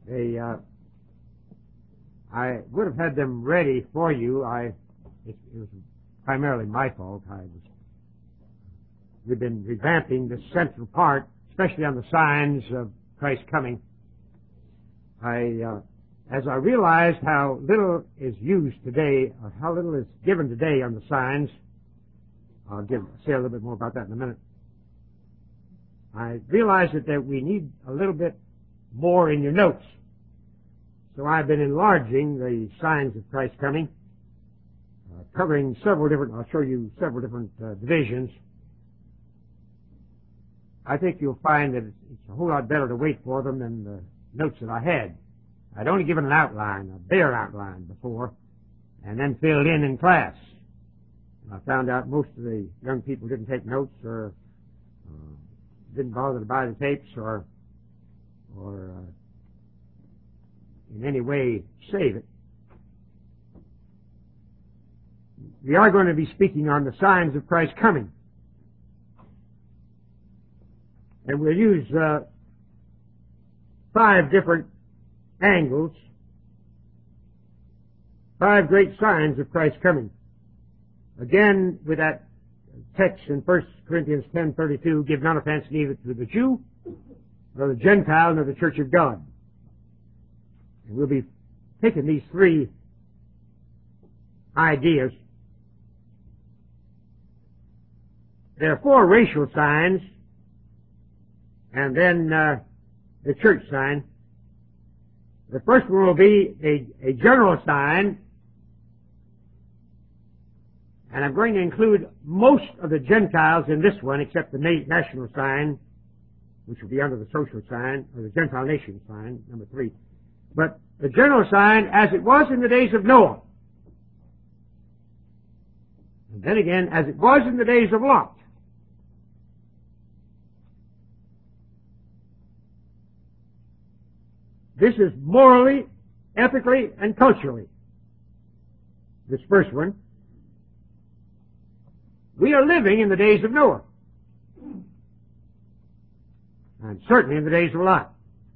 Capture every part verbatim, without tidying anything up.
They, uh, I would have had them ready for you. I, it, it was primarily my fault. I was, we've been revamping the central part, especially on the signs of Christ's coming. I, uh, as I realized how little is used today, or how little is given today on the signs, I'll give, say a little bit more about that in a minute. I realized that, that we need a little bit more in your notes. So I've been enlarging the signs of Christ's coming, uh, covering several different, I'll show you several different uh, divisions. I think you'll find that it's a whole lot better to wait for them than the notes that I had. I'd only given an outline, a bare outline before, and then filled in in class. And I found out most of the young people didn't take notes or uh, didn't bother to buy the tapes or or uh, in any way save it. We are going to be speaking on the signs of Christ's coming. And we'll use uh, five different angles, five great signs of Christ's coming. Again, with that text in First Corinthians ten thirty-two, give none offense neither to the Jew, nor the Gentile, nor the church of God. And we'll be taking these three ideas. There are four racial signs, and then uh, the church sign. The first one will be a, a general sign, and I'm going to include most of the Gentiles in this one, except the na- national sign, which will be under the social sign, or the Gentile nation sign, number three. But the general sign, as it was in the days of Noah. And then again, as it was in the days of Lot. This is morally, ethically, and culturally. This first one. We are living in the days of Noah. And certainly in the days of Lot.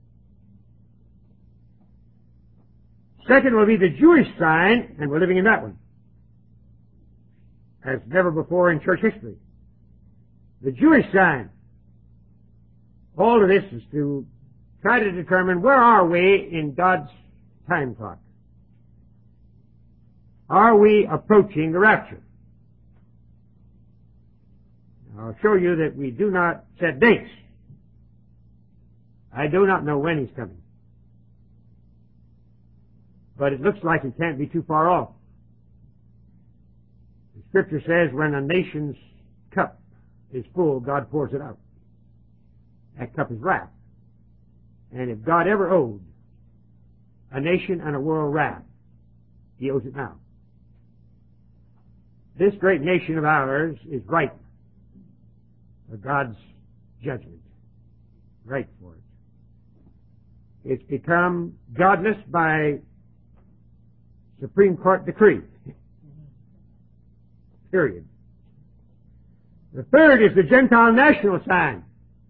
Second will be the Jewish sign, and we're living in that one. As never before in church history. The Jewish sign. All of this is to try to determine where are we in God's time clock. Are we approaching the rapture? I'll show you that we do not set dates. I do not know when he's coming. But it looks like it can't be too far off. The Scripture says when a nation's cup is full, God pours it out. That cup is wrath. And if God ever owed a nation and a world wrath, he owes it now. This great nation of ours is ripe for God's judgment. Ripe for it. It's become godless by Supreme Court decree. Period. The third is the Gentile national sign.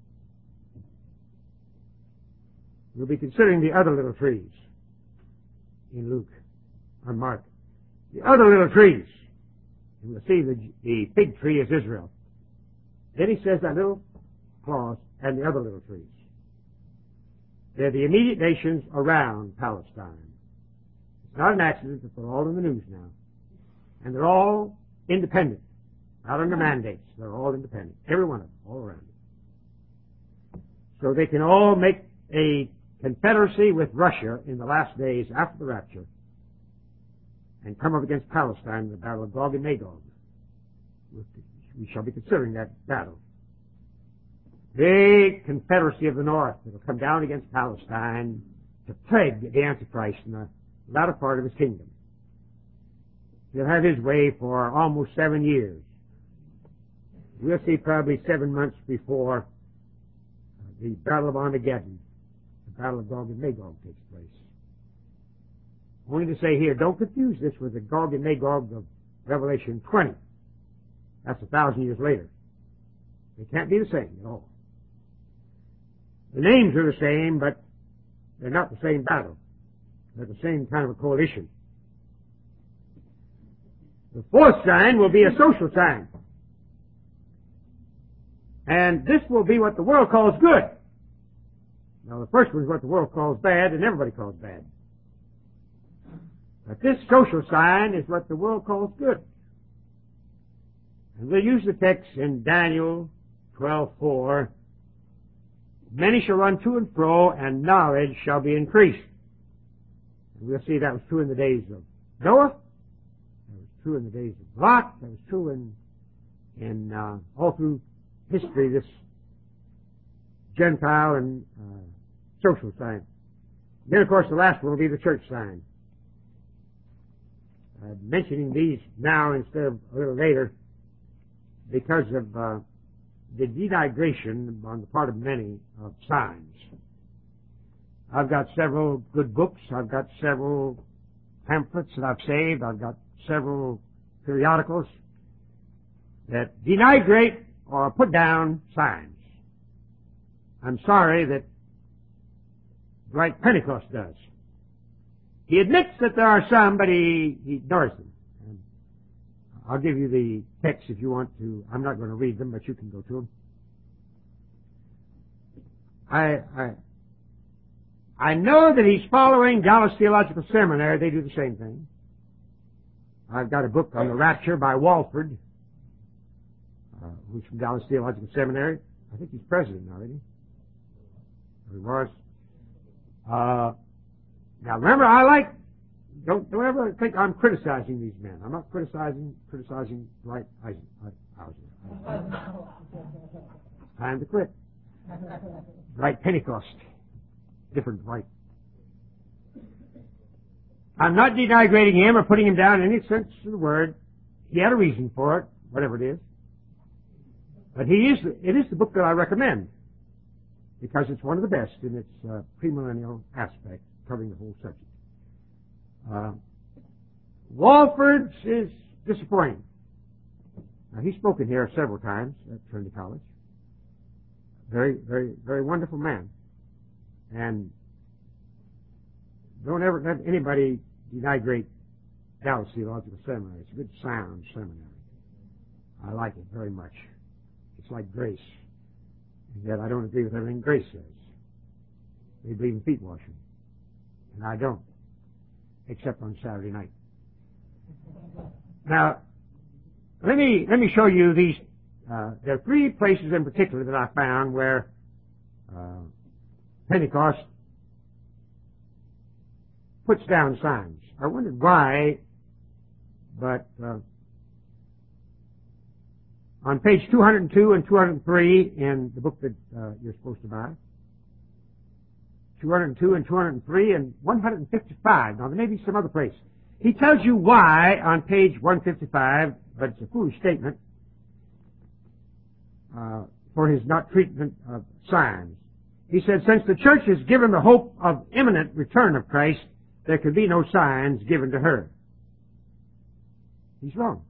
We'll be considering the other little trees in Luke or Mark. The other little trees. And we'll see the, the fig tree is Israel. Then he says that little clause, and the other little trees. They're the immediate nations around Palestine. It's not an accident that they're all in the news now. And they're all independent. Not under mandates. They're all independent. Every one of them, all around it. So they can all make a confederacy with Russia in the last days after the rapture and come up against Palestine in the battle of Gog and Magog. We shall be considering that battle. Big confederacy of the north that will come down against Palestine to plague the Antichrist in the latter part of his kingdom. He'll have his way for almost seven years. We'll see probably seven months before the Battle of Armageddon, the Battle of Gog and Magog takes place. Only to say here, don't confuse this with the Gog and Magog of Revelation twenty. That's a thousand years later. They can't be the same at all. The names are the same, but they're not the same battle. They're the same kind of a coalition. The fourth sign will be a social sign. And this will be what the world calls good. Now, the first one is what the world calls bad, and everybody calls bad. But this social sign is what the world calls good. And we'll use the text in Daniel twelve four. Many shall run to and fro, and knowledge shall be increased. And we'll see that was true in the days of Noah. That was true in the days of Lot. That was true in, in uh, all through history, this Gentile and uh, social sign. Then, of course, the last one will be the church sign. I'm mentioning these now instead of a little later because of uh, the denigration on the part of many of signs. I've got several good books. I've got several pamphlets that I've saved. I've got several periodicals that denigrate or put down signs. I'm sorry that Dwight Pentecost does. He admits that there are some, but he, he ignores them. And I'll give you the text if you want to. I'm not going to read them, but you can go to them. I, I, I know that he's following Dallas Theological Seminary. They do the same thing. I've got a book on the rapture by Walford, uh, who's from Dallas Theological Seminary. I think he's president already. Or he was. Uh, now remember, I like, don't, don't ever think I'm criticizing these men. I'm not criticizing, criticizing Dwight Eisenhower. Time to quit. Dwight Pentecost. Different Dwight. I'm not denigrating him or putting him down in any sense of the word. He had a reason for it, whatever it is. But he is, it is the book that I recommend because it's one of the best in its uh, premillennial aspect, covering the whole subject. Uh, Walford's is disappointing. Now, he's spoken here several times at Trinity College. Very, very, very wonderful man. And don't ever let anybody denigrate Dallas Theological Seminary. It's a good sound seminary. I like it very much. It's like Grace. And yet I don't agree with everything Grace says. They believe in feet washing. And I don't. Except on Saturday night. Now, let me, let me show you these, uh, there are three places in particular that I found where, uh, Pentecost puts down signs. I wondered why, but, uh, on page two hundred two and two hundred three in the book that uh, you're supposed to buy, two hundred two and two hundred three and one hundred fifty-five. Now, there may be some other place. He tells you why on page one fifty-five, but it's a foolish statement uh, for his not treatment of signs. He said, since the church is given the hope of imminent return of Christ, there can be no signs given to her. He's wrong.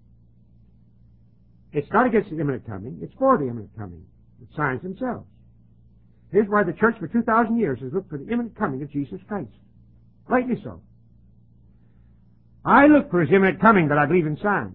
It's not against the imminent coming. It's for the imminent coming. The signs themselves. Here's why the church for two thousand years has looked for the imminent coming of Jesus Christ. Rightly so. I look for his imminent coming, but I believe in signs.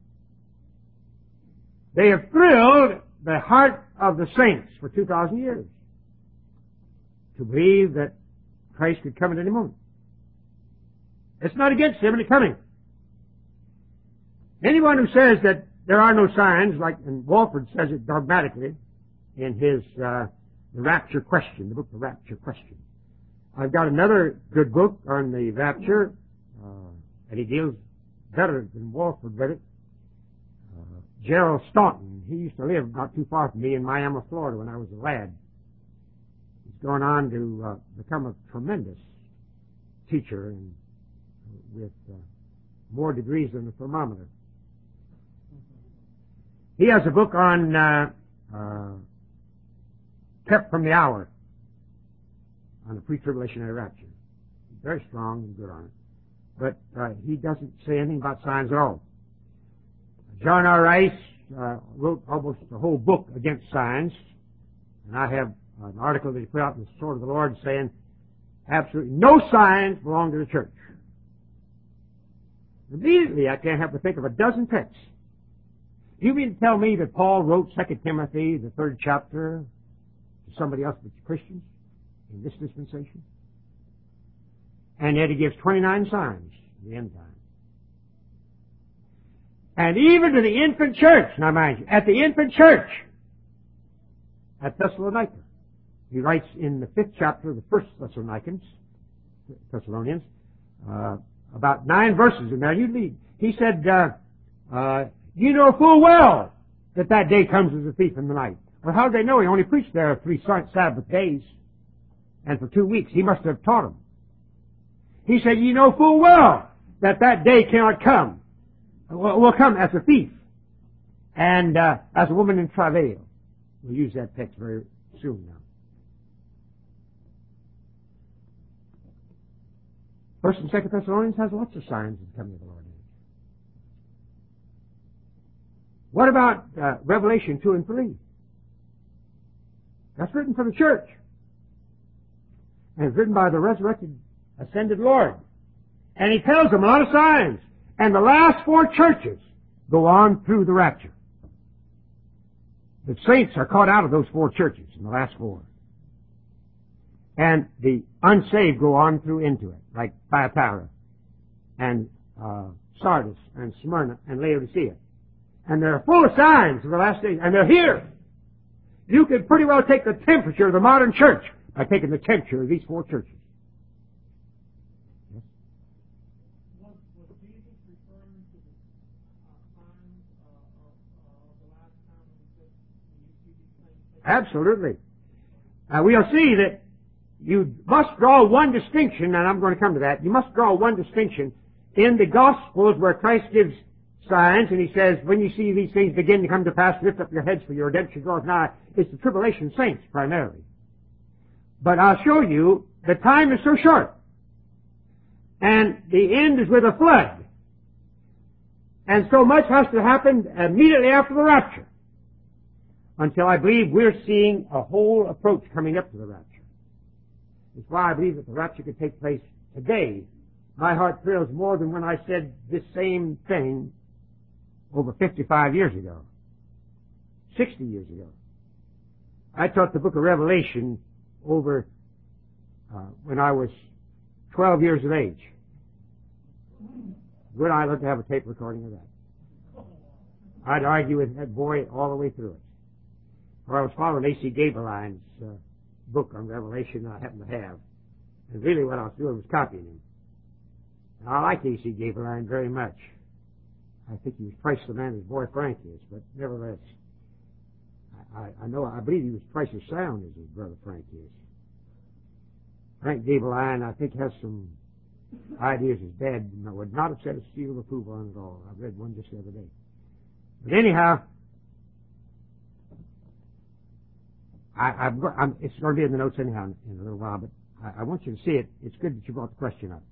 They have thrilled the heart of the saints for two thousand years to believe that Christ could come at any moment. It's not against the imminent coming. Anyone who says that there are no signs, like, and Walford says it dogmatically in his uh, The Rapture Question, the book The Rapture Question. I've got another good book on the rapture, uh, and he deals better than Walford with it. Uh, Gerald Staunton, he used to live not too far from me in Miami, Florida when I was a lad. He's gone on to uh, become a tremendous teacher and with uh, more degrees than the thermometer. He has a book on uh, uh, Kept from the Hour, on the pre-tribulationary rapture. He's very strong and good on it. But uh, he doesn't say anything about signs at all. John R. Rice uh, wrote almost the whole book against signs. And I have an article that he put out in the Sword of the Lord saying Absolutely no signs belong to the church. Immediately, I can't help but think of a dozen texts. You mean to tell me that Paul wrote Second Timothy, the third chapter, to somebody else but Christians in this dispensation? And yet he gives twenty-nine signs in the end time. And even to the infant church, now mind you, at the infant church at Thessalonica, he writes in the fifth chapter of the first Thessalonians, Thessalonians, uh, about nine verses in there. You read. He said, uh, uh, "You know full well that that day comes as a thief in the night." Well, how did they know? He only preached there three Sabbath days, and for two weeks. He must have taught them. He said, "You know full well that that day cannot come. Will, will come as a thief, and uh, as a woman in travail." We'll use that text very soon now. First and Second Thessalonians has lots of signs of the coming of the Lord. What about uh, Revelation two and three? That's written for the church. And it's written by the resurrected, ascended Lord. And he tells them a lot of signs. And the last four churches go on through the rapture. The saints are caught out of those four churches in the last four. And the unsaved go on through into it, like Thyatira and uh, Sardis and Smyrna and Laodicea. And they're full of signs of the last days, and they're here. You could pretty well take the temperature of the modern church by taking the temperature of these four churches. Yes? Was, was Jesus referring to the uh, signs uh, of uh, the last time when he said, when you see these things? Absolutely. Uh, we'll see that you must draw one distinction, and I'm going to come to that. You must draw one distinction in the Gospels where Christ gives signs, and he says, when you see these things begin to come to pass, lift up your heads for your redemption draws nigh. It's the tribulation saints, primarily. But I'll show you, the time is so short. And the end is with a flood. And so much has to happen immediately after the rapture. Until I believe we're seeing a whole approach coming up to the rapture. It's why I believe that the rapture could take place today. My heart thrills more than when I said this same thing over fifty-five years ago, sixty years ago. I taught the book of Revelation over uh, when I was twelve years of age. Would I love to have a tape recording of that? I'd argue with that boy all the way through it. Or I was following A C Gaberline's uh, book on Revelation that I happen to have. And really what I was doing was copying him. And I like A C Gaberline very much. I think he was twice the man his boy Frank is, but nevertheless, I, I, I know, I believe he was twice as sound as his brother Frank is. Frank Gaberline, I think, has some ideas his dad would not have said a seal of approval on at all. I read one just the other day. But anyhow, I, I've got, I'm, it's going to be in the notes anyhow in, in a little while, but I, I want you to see it. It's good that you brought the question up.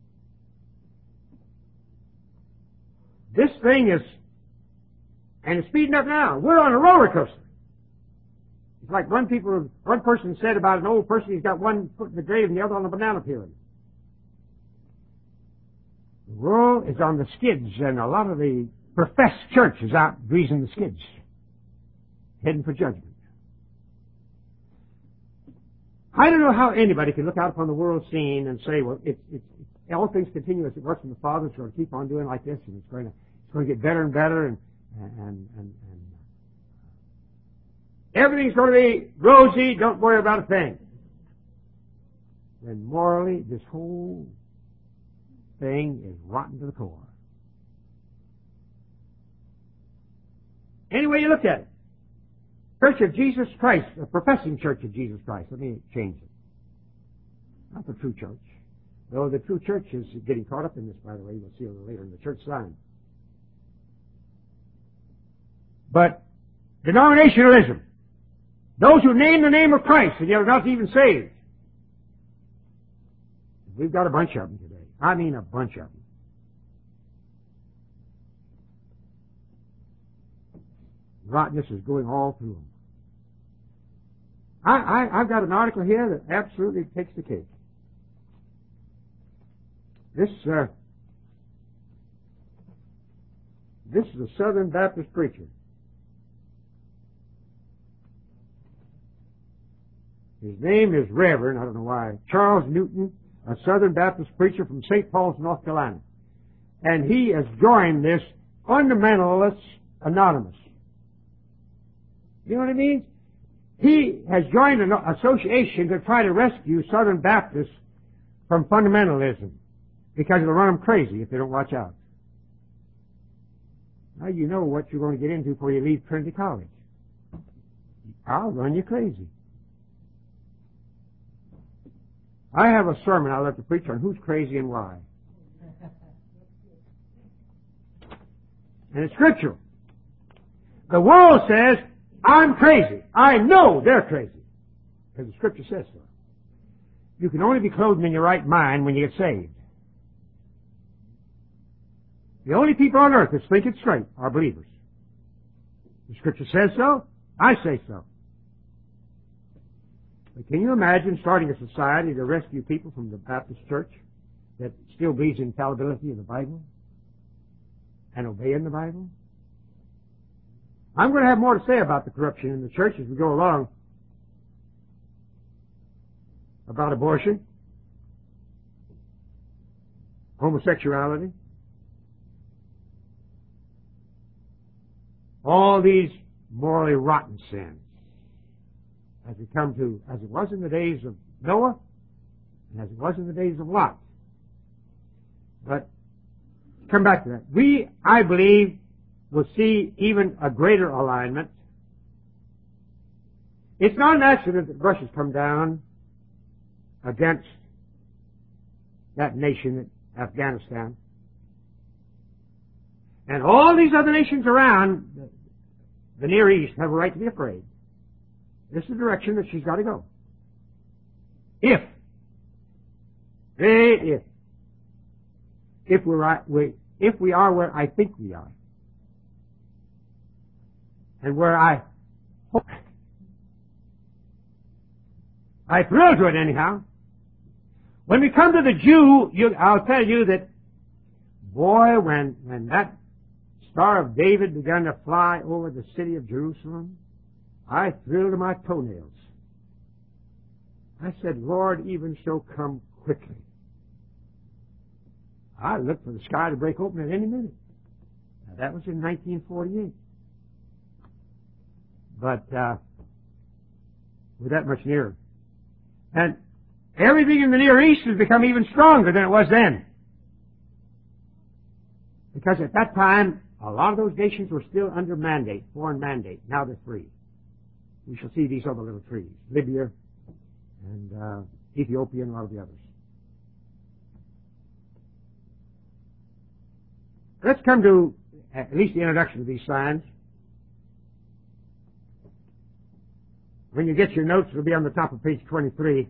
This thing is, and it's speeding up now. We're on a roller coaster. It's like one people, one person said about an old person, he's got one foot in the grave and the other on the banana peel. The world is on the skids, and a lot of the professed church is out greasing the skids, heading for judgment. I don't know how anybody can look out upon the world scene and say, well, it's, it's, all things continue as it works from the Father. It's going to keep on doing like this, and it's going to, it's going to get better and better, and, and, and, and everything's going to be rosy. Don't worry about a thing. Then morally, this whole thing is rotten to the core. Any way you look at it. Church of Jesus Christ, a professing Church of Jesus Christ. Let me change it. Not the true church. Though the true church is getting caught up in this, by the way. We'll see a little later in the church sign. But denominationalism. Those who name the name of Christ and yet are not even saved. We've got a bunch of them today. I mean a bunch of them. Rottenness is going all through them. I, I, I've got an article here that absolutely takes the cake. This, uh, this is a Southern Baptist preacher. His name is Reverend, I don't know why, Charles Newton, a Southern Baptist preacher from Saint Paul's, North Carolina. And he has joined this Fundamentalists Anonymous. You know what I mean? He has joined an association to try to rescue Southern Baptists from fundamentalism, because it'll run them crazy if they don't watch out. Now you know what you're going to get into before you leave Trinity College. I'll run you crazy. I have a sermon I'll have to preach on who's crazy and why. And it's scriptural. The world says, I'm crazy. I know they're crazy. Because the scripture says so. You can only be clothed in your right mind when you get saved. The only people on earth that think it straight are believers. The scripture says so. I say so. But can you imagine starting a society to rescue people from the Baptist church that still believes in infallibility of the Bible and obeying the Bible? I'm going to have more to say about the corruption in the church as we go along, about abortion, homosexuality, all these morally rotten sins, as we come to, as it was in the days of Noah, and as it was in the days of Lot. But, come back to that. We, I believe, will see even a greater alignment. It's not an accident that Russia's come down against that nation, Afghanistan. And all these other nations around the Near East have a right to be afraid. This is the direction that she's got to go. If, if, if we're right, we, if we are where I think we are, and where I hope, I thrill to it anyhow. When we come to the Jew, you, I'll tell you that, boy, when, when that Star of David began to fly over the city of Jerusalem, I thrilled to my toenails. I said, Lord, even so, come quickly. I looked for the sky to break open at any minute. Now, that was in nineteen forty-eight. But uh, we're that much nearer. And everything in the Near East has become even stronger than it was then. Because at that time, a lot of those nations were still under mandate, foreign mandate. Now they're free. We shall see these other little trees, Libya and uh, Ethiopia and a lot of the others. Let's come to at least the introduction of these signs. When you get your notes, it'll be on the top of page twenty-three.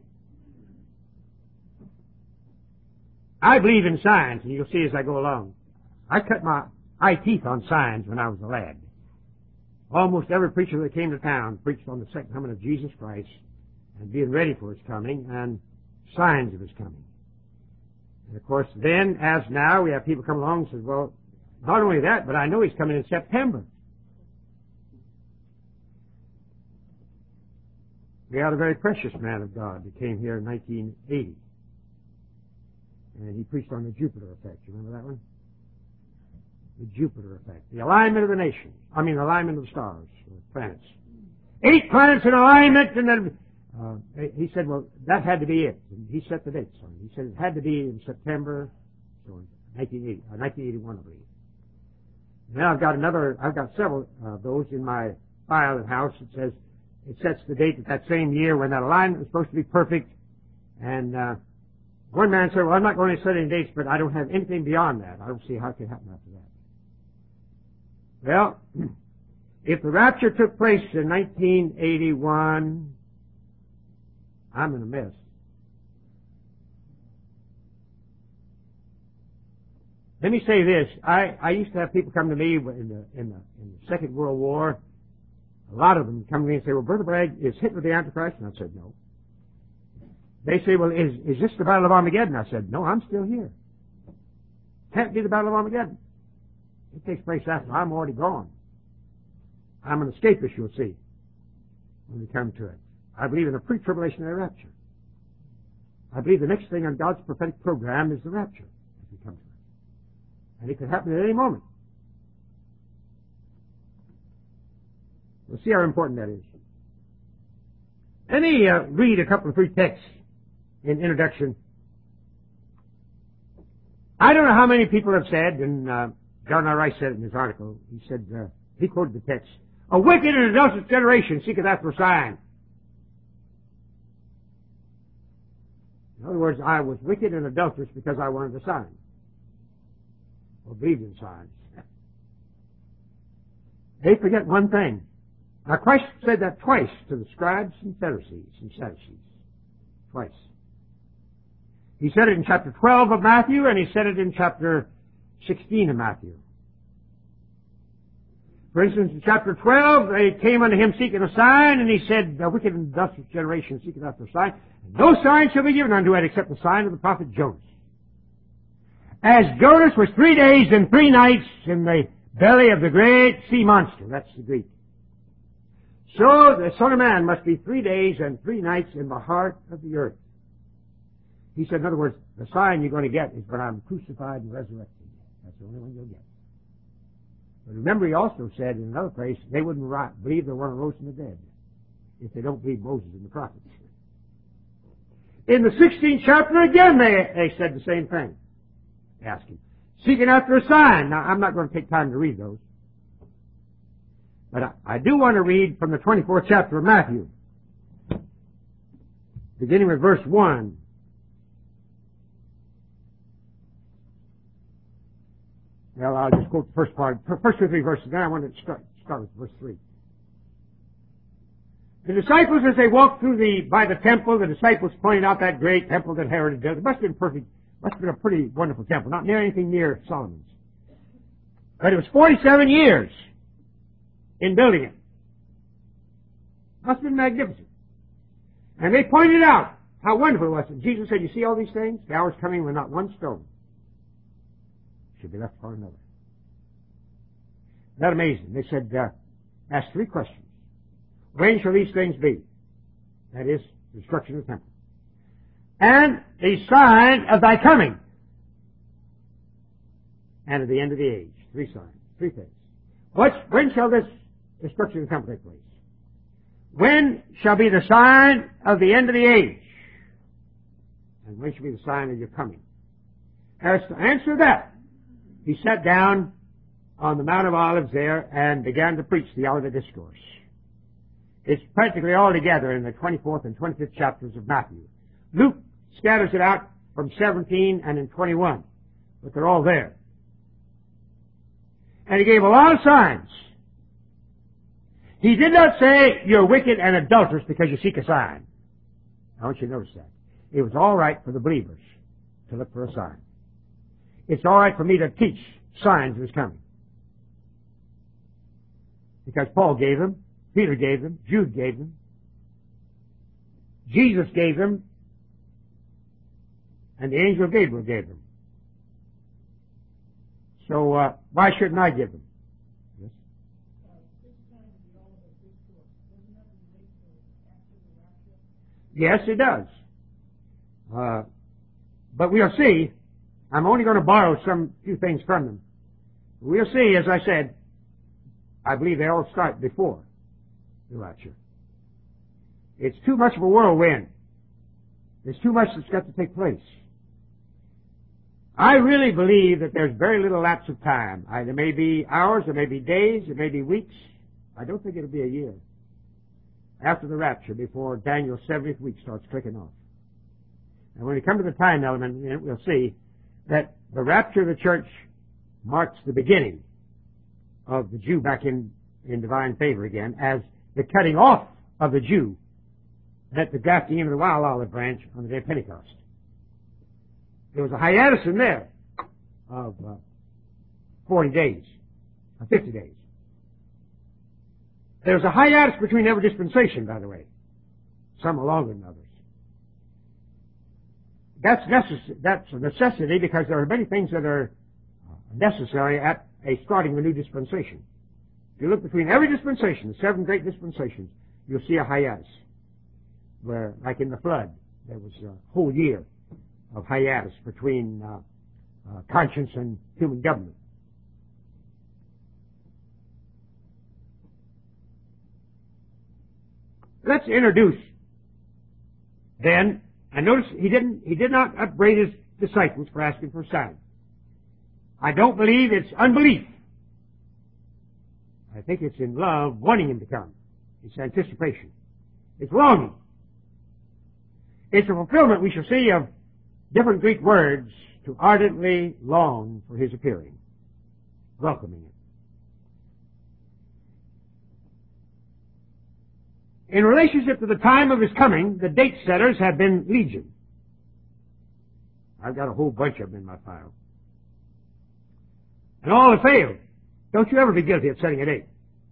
I believe in signs, and you'll see as I go along. I cut my eye teeth on signs when I was a lad. Almost every preacher that came to town preached on the second coming of Jesus Christ and being ready for His coming and signs of His coming. And of course, then, as now, we have people come along and say, well, not only that, but I know He's coming in September. We had a very precious man of God that came here in nineteen eighty. And he preached on the Jupiter effect. You remember that one? The Jupiter effect. The alignment of the nations. I mean, the alignment of the stars, or planets. Eight planets in alignment, and then uh, he said, well, that had to be it. And he set the dates on it. He said it had to be in September, so nineteen eighty, uh, nineteen eighty-one, I believe. Now I've got another, I've got several of uh, those in my file at house. It says, it sets the date that that same year when that alignment was supposed to be perfect. And uh, one man said, well, I'm not going to set any dates, but I don't have anything beyond that. I don't see how it could happen after that. Well, if the rapture took place in nineteen eighty-one, I'm in a mess. Let me say this. I, I used to have people come to me in the, in the, in the Second World War. A lot of them come to me and say, well, Brother Bragg, is Hitler the Antichrist? And I said, no. They say, well, is, is this the Battle of Armageddon? I said, no, I'm still here. Can't be the Battle of Armageddon. It takes place after I'm already gone. I'm an escapist, you'll see, when we come to it. I believe in a pre-tribulationary rapture. I believe the next thing on God's prophetic program is the rapture, as we come to it. And it could happen at any moment. We'll see how important that is. Let me uh, read a couple of free texts in introduction. I don't know how many people have said, and uh, John R. Rice said it in his article, he said, uh, he quoted the text, "A wicked and adulterous generation seeketh after a sign." In other words, I was wicked and adulterous because I wanted a sign, or believed in signs. They forget one thing. Now Christ said that twice to the scribes and Pharisees and Sadducees. Twice. He said it in chapter twelve of Matthew, and he said it in chapter sixteen of Matthew. For instance, in chapter twelve, they came unto him seeking a sign, and he said, "The wicked and adulterous generation seeketh after a sign. No sign shall be given unto it except the sign of the prophet Jonas." As Jonas was three days and three nights in the belly of the great sea monster, that's the Greek, so the Son of Man must be three days and three nights in the heart of the earth. He said, in other words, the sign you're going to get is when I'm crucified and resurrected. That's the only one you'll get. But remember, he also said in another place, they wouldn't ri- believe there weren't rose from the dead if they don't believe Moses and the prophets. In the sixteenth chapter, again, they, they said the same thing. Ask him. Seeking after a sign. Now, I'm not going to take time to read those. But I, I do want to read from the twenty-fourth chapter of Matthew, beginning with verse one. Well, I'll just quote the first part, first two or three verses, then I want to start, start with verse three. The disciples, as they walked through the, by the temple, the disciples pointed out that great temple that Herod had built. It must have been perfect, must have been a pretty wonderful temple, not near anything near Solomon's. But it was forty-seven years in building it. Must have been magnificent. And they pointed out how wonderful it was. And Jesus said, "You see all these things? The hour is coming when not one stone should be left for another." Isn't that amazing? They said, uh, ask three questions. When shall these things be? That is, the destruction of the temple. And the sign of thy coming. And at the end of the age. Three signs. Three things. What, when shall this destruction of the temple take place? When shall be the sign of the end of the age? And when shall be the sign of your coming? As to answer that, he sat down on the Mount of Olives there and began to preach the Olivet Discourse. It's practically all together in the twenty-fourth and twenty-fifth chapters of Matthew. Luke scatters it out from seventeen and in twenty-one, but they're all there. And he gave a lot of signs. He did not say, "You're wicked and adulterous because you seek a sign." I want you to notice that. It was all right for the believers to look for a sign. It's all right for me to teach signs of His coming. Because Paul gave them, Peter gave them, Jude gave them, Jesus gave them, and the angel Gabriel gave them. So uh, why shouldn't I give them? Yes? Yes, it does. Uh, but we'll see. I'm only going to borrow some few things from them. We'll see, as I said, I believe they all start before the rapture. It's too much of a whirlwind. There's too much that's got to take place. I really believe that there's very little lapse of time. I, there may be hours, there may be days, there may be weeks. I don't think it'll be a year after the rapture before Daniel's seventieth week starts clicking off. And when we come to the time element, we'll see that the rapture of the church marks the beginning of the Jew back in, in divine favor again, as the cutting off of the Jew at the grafting into the wild olive branch on the day of Pentecost. There was a hiatus in there of uh, forty days, or fifty days. There was a hiatus between every dispensation, by the way. Some are longer than others. That's necess- that's a necessity because there are many things that are necessary at a starting of a new dispensation. If you look between every dispensation, the seven great dispensations, you'll see a hiatus. Where, like in the flood, there was a whole year of hiatus between uh, uh, conscience and human government. Let's introduce then, and notice he didn't, he did not upbraid his disciples for asking for a sign. I don't believe it's unbelief. I think it's in love wanting him to come. It's anticipation. It's longing. It's a fulfillment, we shall see, of different Greek words to ardently long for his appearing, welcoming it. In relationship to the time of his coming, the date setters have been legion. I've got a whole bunch of them in my file. And all have failed. Don't you ever be guilty of setting a date.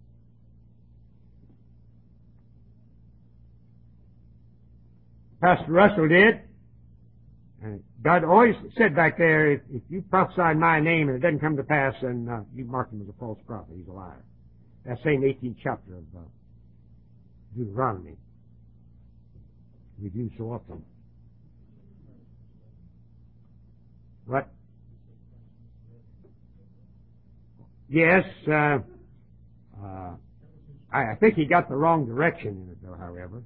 Pastor Russell did. And God always said back there, if, if you prophesy in my name and it doesn't come to pass, then uh, you mark him as a false prophet. He's a liar. That same eighteenth chapter of uh, Deuteronomy. We do so often. What? Yes, uh, uh, I, I think he got the wrong direction in it, though, however.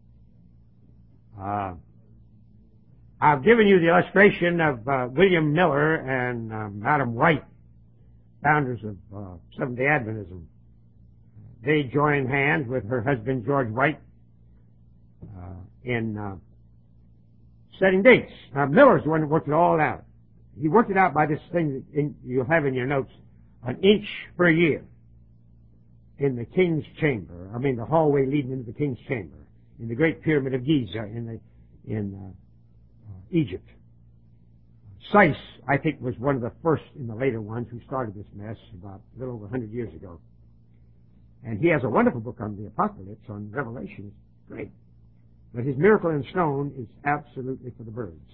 Uh, I've given you the illustration of uh, William Miller and uh, Madam White, founders of uh, Seventh-day Adventism. They joined hands with her husband, George White, uh, in uh, setting dates. Now, Miller's the one that worked it all out. He worked it out by this thing that in, you'll have in your notes, an inch per year in the king's chamber. I mean, the hallway leading into the king's chamber, in the Great Pyramid of Giza in the in uh, uh, Egypt. Seiss, I think, was one of the first in the later ones who started this mess about a little over a hundred years ago. And he has a wonderful book on the Apocalypse, on Revelation. It's great. But his Miracle in Stone is absolutely for the birds.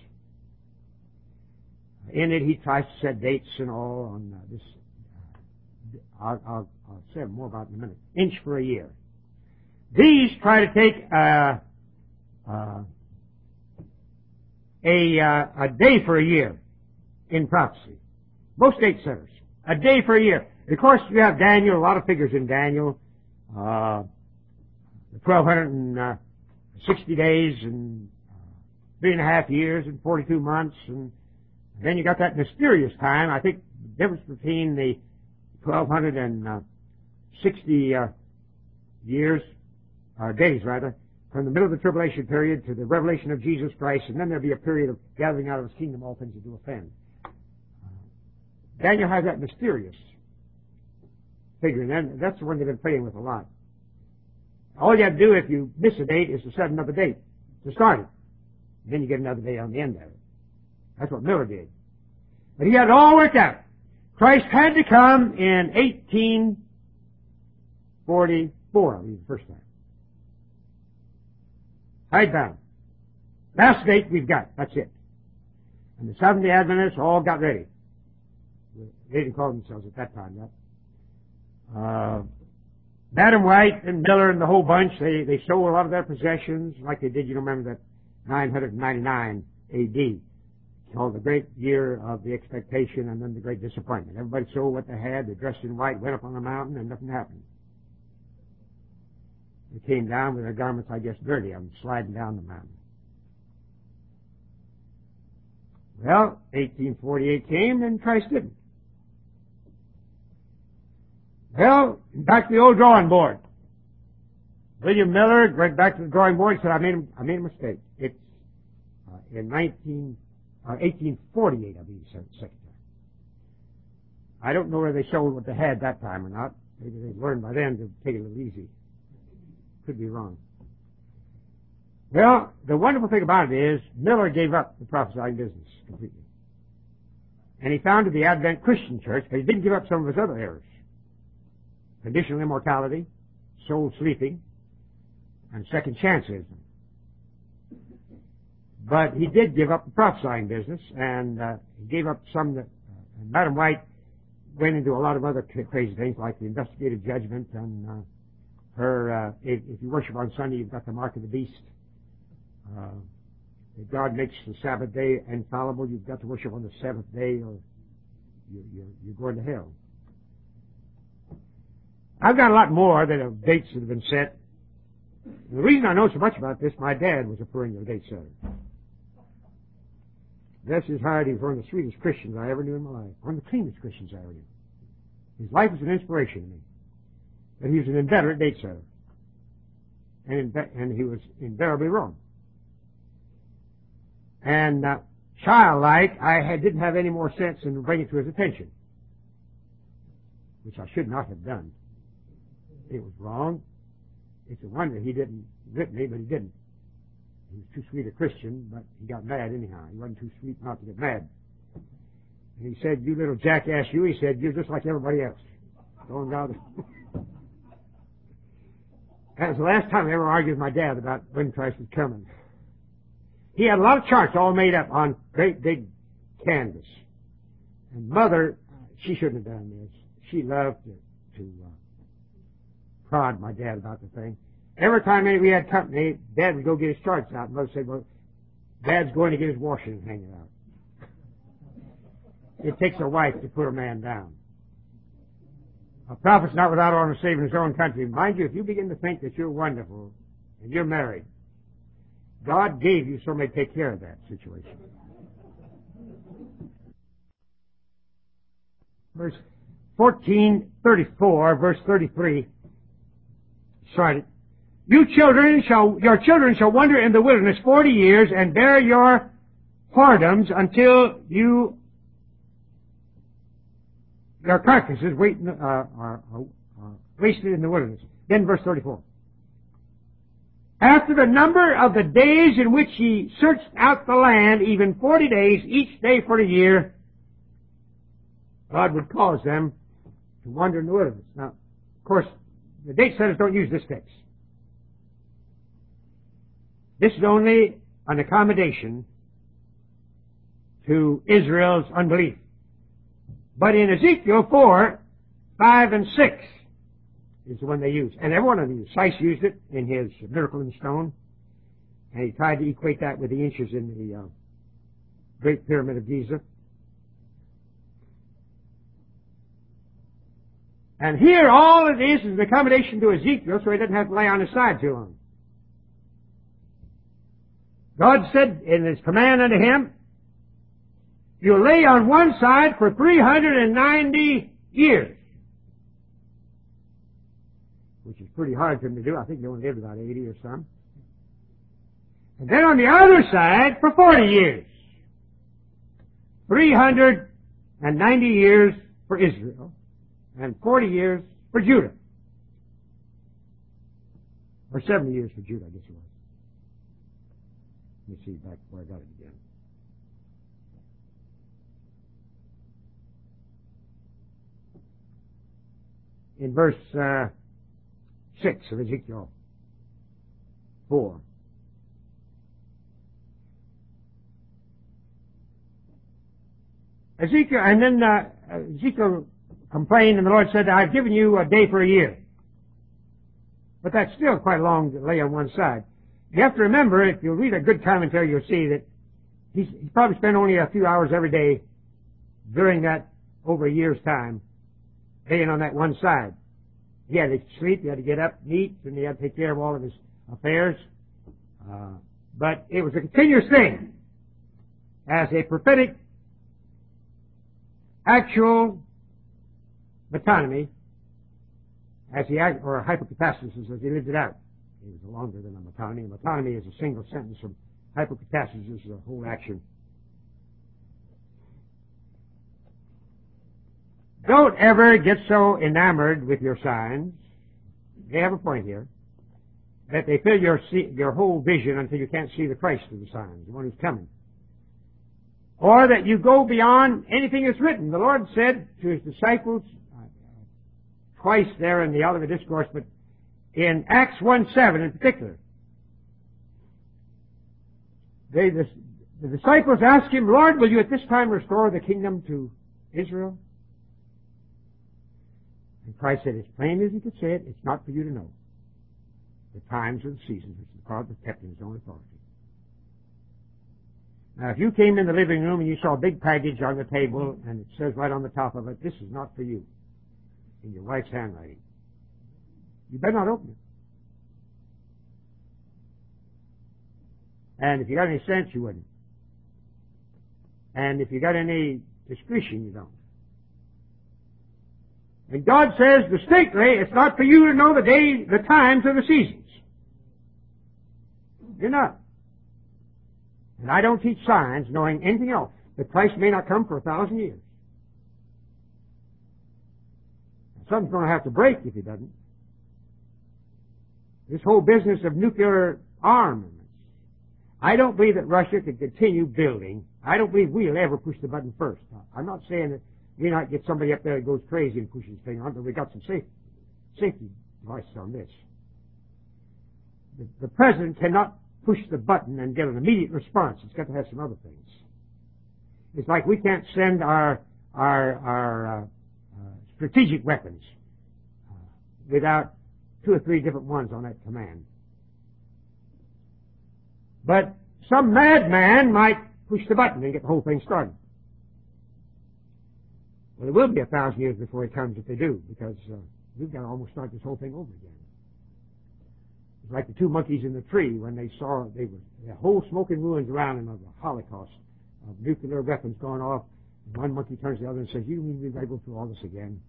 In it, he tries to set dates and all on uh, this. Uh, I'll, I'll, I'll say more about it in a minute. Inch for a year. These try to take uh, uh, a uh, a day for a year in prophecy. Most date setters. A day for a year. Of course, you have Daniel, a lot of figures in Daniel. Uh, twelve sixty days and uh, three and a half years and forty-two months. And then you got that mysterious time. I think the difference between the twelve sixty uh, years, uh, days rather, from the middle of the tribulation period to the revelation of Jesus Christ, and then there'll be a period of gathering out of his kingdom all things that do offend. Daniel has that mysterious figure, and that's the one they've been playing with a lot. All you have to do if you miss a date is to set another date to start it. And then you get another date on the end of it. That's what Miller did. But he had it all worked out. Christ had to come in eighteen forty-four, I believe, the first time. Hidebound. Last date we've got. That's it. And the Seventh-day Adventists all got ready. They didn't call themselves at that time yet. Uh, Madam White and Miller and the whole bunch, they, they sold a lot of their possessions, like they did, you remember that nine ninety-nine A D, called the great year of the expectation and then the great disappointment. Everybody sold what they had, they dressed in white, went up on the mountain, and nothing happened. They came down with their garments, I guess, dirty, I'm sliding down the mountain. Well, eighteen forty-eight came, and Christ didn't. Well, back to the old drawing board. William Miller went back to the drawing board and said, I made a, I made a mistake. It's uh, in nineteen, uh, eighteen forty-eight, I believe, second time. I don't know whether they sold what they had that time or not. Maybe they learned by then to take it a little easy. Could be wrong. Well, the wonderful thing about it is Miller gave up the prophesying business completely. And he founded the Advent Christian Church, but he didn't give up some of his other errors. Conditional immortality, soul sleeping, and second chances. But he did give up the prophesying business, and uh, he gave up some that, uh, and Madam White went into a lot of other crazy things like the investigative judgment and uh, her, uh, if, if you worship on Sunday, you've got the mark of the beast. Uh, if God makes the Sabbath day infallible, you've got to worship on the seventh day or you're, you're, you're going to hell. I've got a lot more that have dates that have been set. And the reason I know so much about this, my dad was a perennial date setter. Bless his heart, he was one of the sweetest Christians I ever knew in my life. One of the cleanest Christians I ever knew. His life was an inspiration to me. But he was an inveterate date setter. And, and he was invariably wrong. And uh, childlike, I had, didn't have any more sense than to bring it to his attention. Which I should not have done. It was wrong. It's a wonder he didn't whip me, but he didn't. He was too sweet a Christian, but he got mad anyhow. He wasn't too sweet not to get mad. And he said, "You little jackass, you," he said, "you're just like everybody else." Going down the... That was the last time I ever argued with my dad about when Christ was coming. He had a lot of charts all made up on great big canvas. And Mother, she shouldn't have done this. She loved to, to uh, prod my dad about the thing. Every time we had company, Dad would go get his charts out. And Mother said, "Well, Dad's going to get his washing and hang it out." It takes a wife to put a man down. A prophet's not without honor saving his own country. Mind you, if you begin to think that you're wonderful and you're married, God gave you somebody to take care of that situation. Verse fourteen thirty-four, verse thirty-three. Started. You children shall, your children shall wander in the wilderness forty years and bear your whoredoms until you, your carcasses wait, uh, are, are, are wasted in the wilderness. Then verse thirty-four. After the number of the days in which ye searched out the land, even forty days, each day for a year, God would cause them to wander in the wilderness. Now, of course, the date setters don't use this text. This is only an accommodation to Israel's unbelief. But in Ezekiel four, five, and six is the one they use. And every one of them used. Seiss used it in his Miracle in Stone. And he tried to equate that with the inches in the uh, Great Pyramid of Giza. And here all it is is an accommodation to Ezekiel so he doesn't have to lay on his side too long. God said in his command unto him, "You'll lay on one side for three hundred ninety years." Which is pretty hard for him to do. I think he only lived about eighty or some. And then on the other side for forty years. three hundred ninety years for Israel and forty years for Judah. Or seventy years for Judah, I guess it was. Let me see back where I got it again. In verse uh, six of Ezekiel four. Ezekiel, and then uh, Ezekiel complained, and the Lord said, "I've given you a day for a year." But that's still quite long to lay on one side. You have to remember, if you read a good commentary, you'll see that he's, he probably spent only a few hours every day during that over a year's time laying on that one side. He had to sleep, he had to get up and eat, and he had to take care of all of his affairs. Uh, but it was a continuous thing as a prophetic, actual metonymy, as he, or hypocatastasis as he lived it out. It was longer than a metonymy. A metonymy is a single sentence. From hypocatastasis is a whole action. Don't ever get so enamored with your signs, they have a point here, that they fill your see, your whole vision until you can't see the Christ of the signs, the one who's coming. Or that you go beyond anything that's written. The Lord said to his disciples, uh, twice there in the Olivet Discourse, but in Acts one seven in particular, they, the, the disciples asked him, "Lord, will you at this time restore the kingdom to Israel?" And Christ said, as plain as he could say it, it's not for you to know the times or the seasons which the Father kept in his own authority. Now, if you came in the living room and you saw a big package on the table and it says right on the top of it, this is not for you, in your wife's handwriting, you better not open it. And if you got any sense, you wouldn't. And if you got any discretion, you don't. And God says distinctly, it's not for you to know the days, the times, or the seasons. You're not. And I don't teach signs knowing anything else, that Christ may not come for a thousand years. Something's going to have to break if he doesn't. This whole business of nuclear armaments. I don't believe that Russia could continue building. I don't believe we'll ever push the button first. I'm not saying that we not get somebody up there that goes crazy and pushes the thing on, but we got some safe, safety devices on this. The, the president cannot push the button and get an immediate response. It's got to have some other things. It's like we can't send our our, our uh, uh, strategic weapons uh, without two or three different ones on that command. But some madman might push the button and get the whole thing started. Well, it will be a thousand years before he comes if they do, because uh, we've got to almost start this whole thing over again. It's like the two monkeys in the tree when they saw they were the whole smoking ruins around them of the Holocaust of nuclear weapons going off. And one monkey turns to the other and says, "You mean we've got to go through all this again?"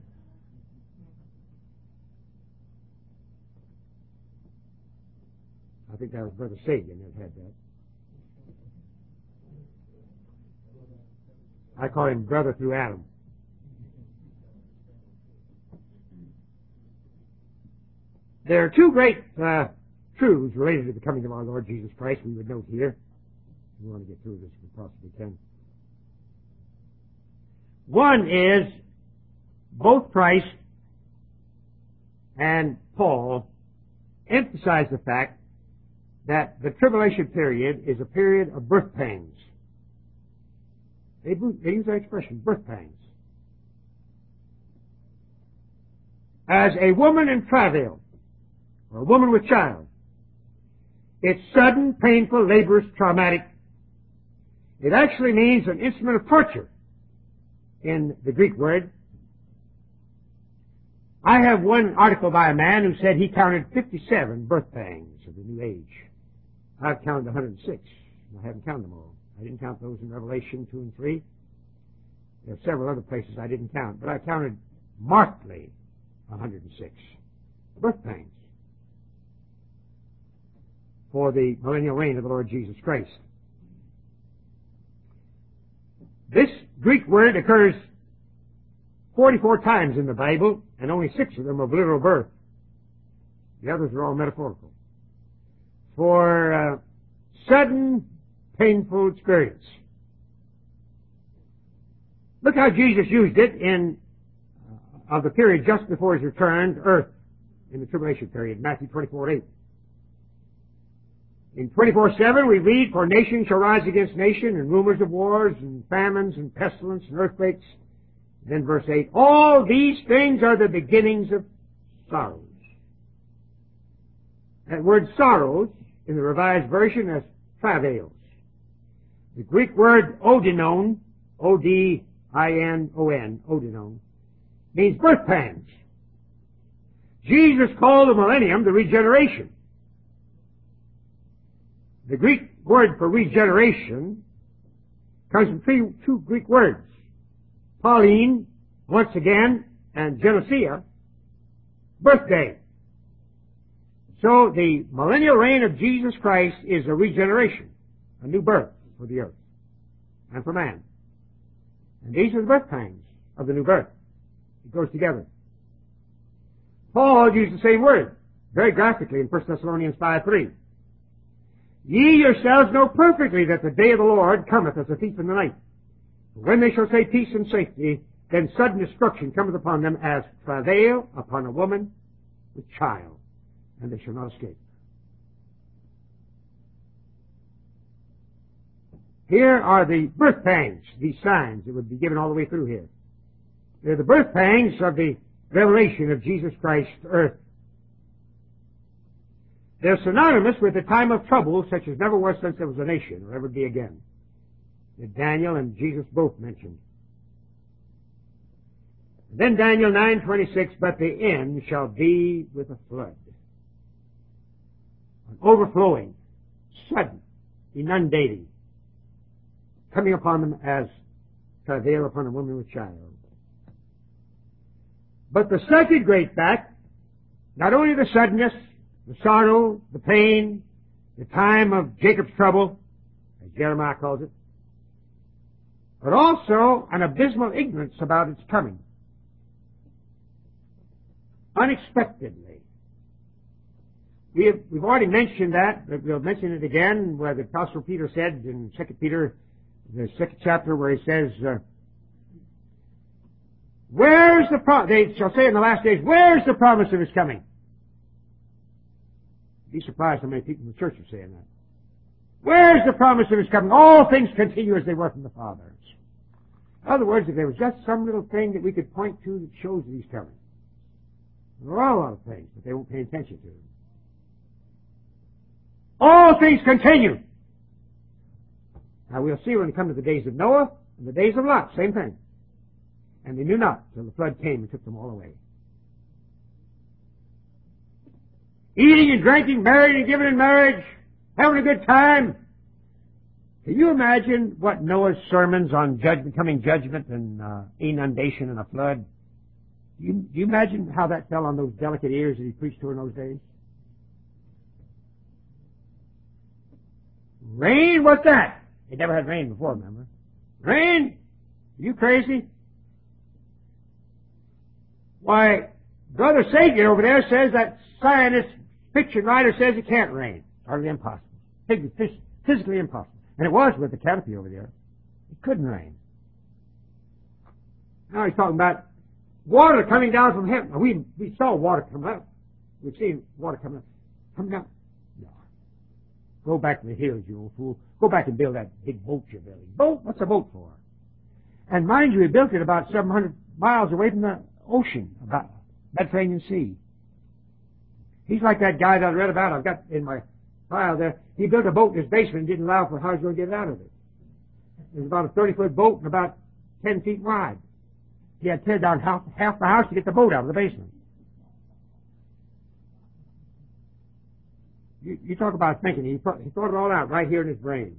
I think that was Brother Sagan that had that. I call him brother through Adam. There are two great uh, truths related to the coming of our Lord Jesus Christ we would note here. We want to get through this if we possibly can. One is both Christ and Paul emphasize the fact that the tribulation period is a period of birth pangs. They, they use that expression, birth pangs. As a woman in travail, or a woman with child, it's sudden, painful, laborious, traumatic. It actually means an instrument of torture in the Greek word. I have one article by a man who said he counted fifty-seven birth pangs of the new age. I've counted one hundred six. I haven't counted them all. I didn't count those in Revelation two and three. There are several other places I didn't count, but I counted markedly one hundred six birth pangs for the millennial reign of the Lord Jesus Christ. This Greek word occurs forty-four times in the Bible, and only six of them of literal birth. The others are all metaphorical. For uh, sudden, painful experience. Look how Jesus used it in uh, of the period just before his return to earth in the tribulation period, Matthew twenty-four eight. In twenty-four seven we read, "For nation shall rise against nation, and rumors of wars, and famines, and pestilence, and earthquakes." Then verse eight, "All these things are the beginnings of sorrows." That word sorrows, in the Revised Version, as travails. The Greek word odinon, O D I N O N, odinon, means birth pangs. Jesus called the millennium the regeneration. The Greek word for regeneration comes from three, two Greek words. Pauline, once again, and Genesia, birthday. So the millennial reign of Jesus Christ is a regeneration, a new birth for the earth and for man. And these are the birth pangs of the new birth. It goes together. Paul used the same word very graphically in First Thessalonians five three. "Ye yourselves know perfectly that the day of the Lord cometh as a thief in the night. When they shall say peace and safety, then sudden destruction cometh upon them as travail upon a woman with child, and they shall not escape." Here are the birth pangs, these signs that would be given all the way through here. They're the birth pangs of the revelation of Jesus Christ to earth. They're synonymous with a time of trouble such as never was since there was a nation, or ever be again, that Daniel and Jesus both mentioned. And then Daniel nine twenty-six, but the end shall be with a flood, an overflowing, sudden, inundating, coming upon them as travail upon a woman with child. But the second great fact, not only the suddenness, the sorrow, the pain, the time of Jacob's trouble, as Jeremiah calls it, but also an abysmal ignorance about its coming. Unexpectedly. We have, we've already mentioned that, but we'll mention it again, where the Apostle Peter said in Second Peter, the second chapter, where he says, uh, where's the pro- they shall say in the last days, where's the promise of his coming? Be surprised how many people in the church are saying that. Where's the promise of his coming? All things continue as they were from the fathers. In other words, if there was just some little thing that we could point to that shows that he's coming. There are a lot of things, but they won't pay attention to them. All things continue. Now we'll see when we come to the days of Noah and the days of Lot, same thing. And they knew not till the flood came and took them all away. Eating and drinking, married and given in marriage, having a good time. Can you imagine what Noah's sermons on judgment, coming judgment and uh, inundation and a flood? Do you, do you imagine how that fell on those delicate ears that he preached to in those days? Rain? What's that? They never had rain before, remember? Rain? Are you crazy? Why, Brother Sagan over there says that scientist fiction writer says it can't rain. Hardly impossible. Physically impossible. And it was with the canopy over there. It couldn't rain. Now he's talking about water coming down from heaven. We, we saw water come up. We've seen water come up. Come down. No. Go back to the hills, you old fool. Go back and build that big boat you're building. Boat? What's a boat for? And mind you, he built it about seven hundred miles away from the ocean, about Mediterranean Sea. He's like that guy that I read about. I've got in my file there. He built a boat in his basement and didn't allow for how he was going to get it out of it. It was about a thirty-foot boat and about ten feet wide. He had to tear down half, half the house to get the boat out of the basement. You, you talk about thinking. He, thought, he thought it all out right here in his brain.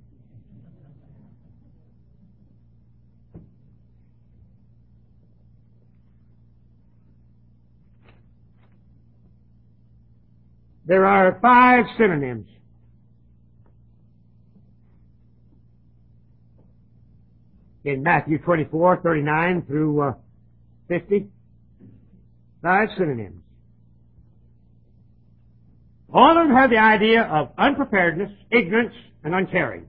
There are five synonyms. In Matthew twenty-four, thirty-nine through uh, fifty. Five synonyms. All of them have the idea of unpreparedness, ignorance, and uncaring.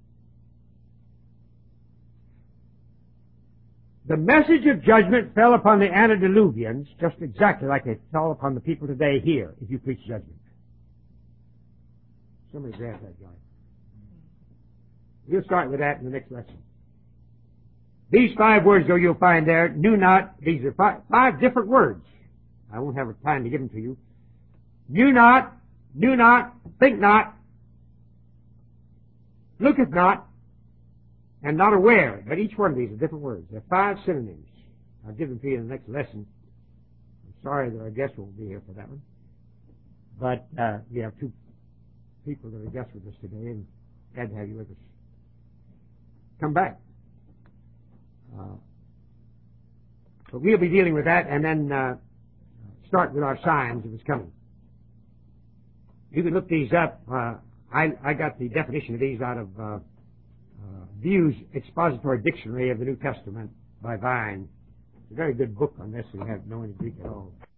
The message of judgment fell upon the antediluvians just exactly like it fell upon the people today here, if you preach judgment. Somebody grab that guy. We'll start with that in the next lesson. These five words, though, you'll find there, knew not, these are five, five different words. I won't have time to give them to you. Knew not, knew not, think not, looketh not, and not aware. But each one of these are different words. They're five synonyms. I'll give them to you in the next lesson. I'm sorry that our guest won't be here for that one. But uh, we have two people that are guests with us today, and glad to have you with us. Come back. Uh, but we'll be dealing with that and then uh, start with our signs of His coming. You can look these up. Uh, I, I got the definition of these out of uh, uh, View's Expository Dictionary of the New Testament by Vine. It's a very good book on this, and you have no any Greek at all.